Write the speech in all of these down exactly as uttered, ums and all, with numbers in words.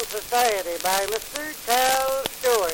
Society by Mister Cal Stewart.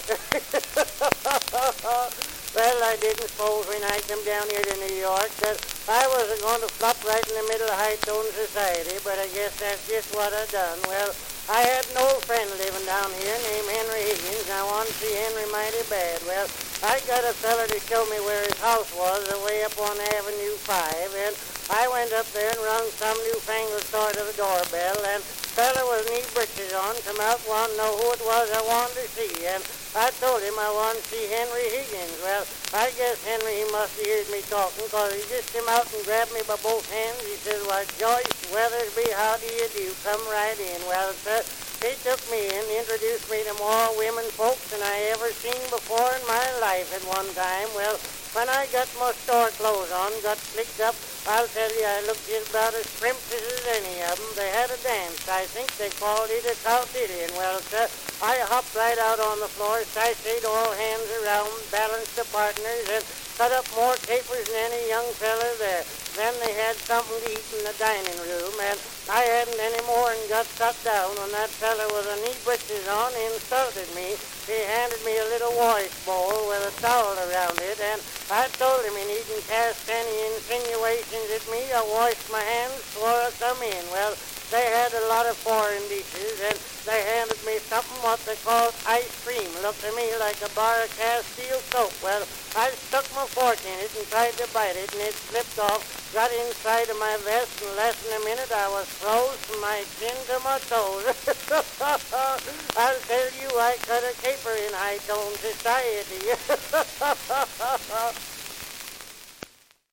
Well, I didn't suppose when I come down here to New York that I wasn't going to flop right in the middle of Hightone Society, but I guess that's just what I done. Well, I had an old friend living down here named Henry Higgins, and I wanted to see Henry mighty bad. Well, I got a feller to show me where his house was, away up on Avenue five, and I went up there and rung some newfangled sort of a doorbell, and feller with knee breeches on come out wanting to know who it was I wanted to see, and I told him I wanted to see Henry Higgins. Well, I guess Henry, he must have heard me talking, because he just came out and grabbed me by both hands. He says, "Why, Joyce Weathersby, how do you do? Come right in." Well, sir, he took me in, introduced me to more women folks than I ever seen before in my life at one time. Well, when I got my store clothes on, got slicked up, I'll tell you, I looked just about as primptious as any of them. They had a dance. I think they called it a cowtitty. Well, sir, I hopped right out on the floor, sashayed all hands around, balanced the partners, and cut up more capers than any young feller there. Then they had something to eat in the dining room, and I hadn't any more and got shut down when that feller with the knee breeches on insulted me. He handed me a little wash bowl with a towel around it, and I told him he needn't cast any insinuations at me. I washed my hands before I come in. Well, they had a lot of foreign dishes, and they handed me something what they called ice cream. Looked to me like a bar of Castile soap. Well, I stuck my fork in it and tried to bite it, and it slipped off, got inside of my vest, and less than a minute I was froze from my chin to my toes. I'll tell you, I cut a caper in Hightone Society.